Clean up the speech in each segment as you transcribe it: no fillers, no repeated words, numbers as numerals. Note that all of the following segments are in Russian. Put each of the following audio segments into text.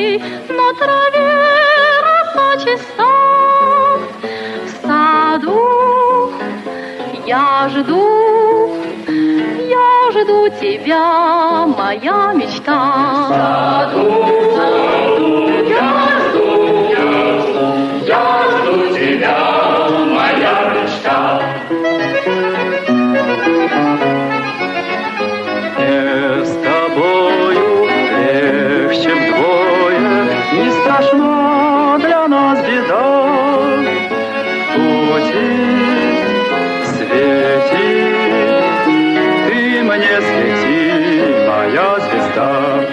на траве роса чиста. В саду я жду тебя, моя мечта. В саду я жду тебя, моя мечта. Мне с тобою легче вдвое, не страшна для нас беда. В пути, в свете ты мне свети, моя звезда.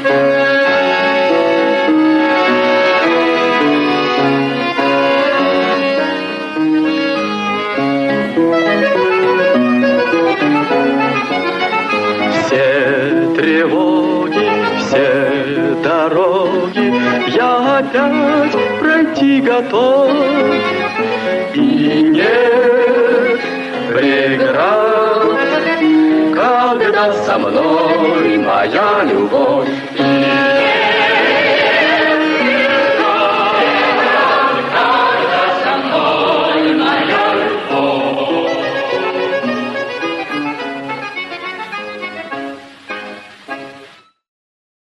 Все тревоги, все дороги я опять пройти готов. И нет преград, когда со мной моя любовь.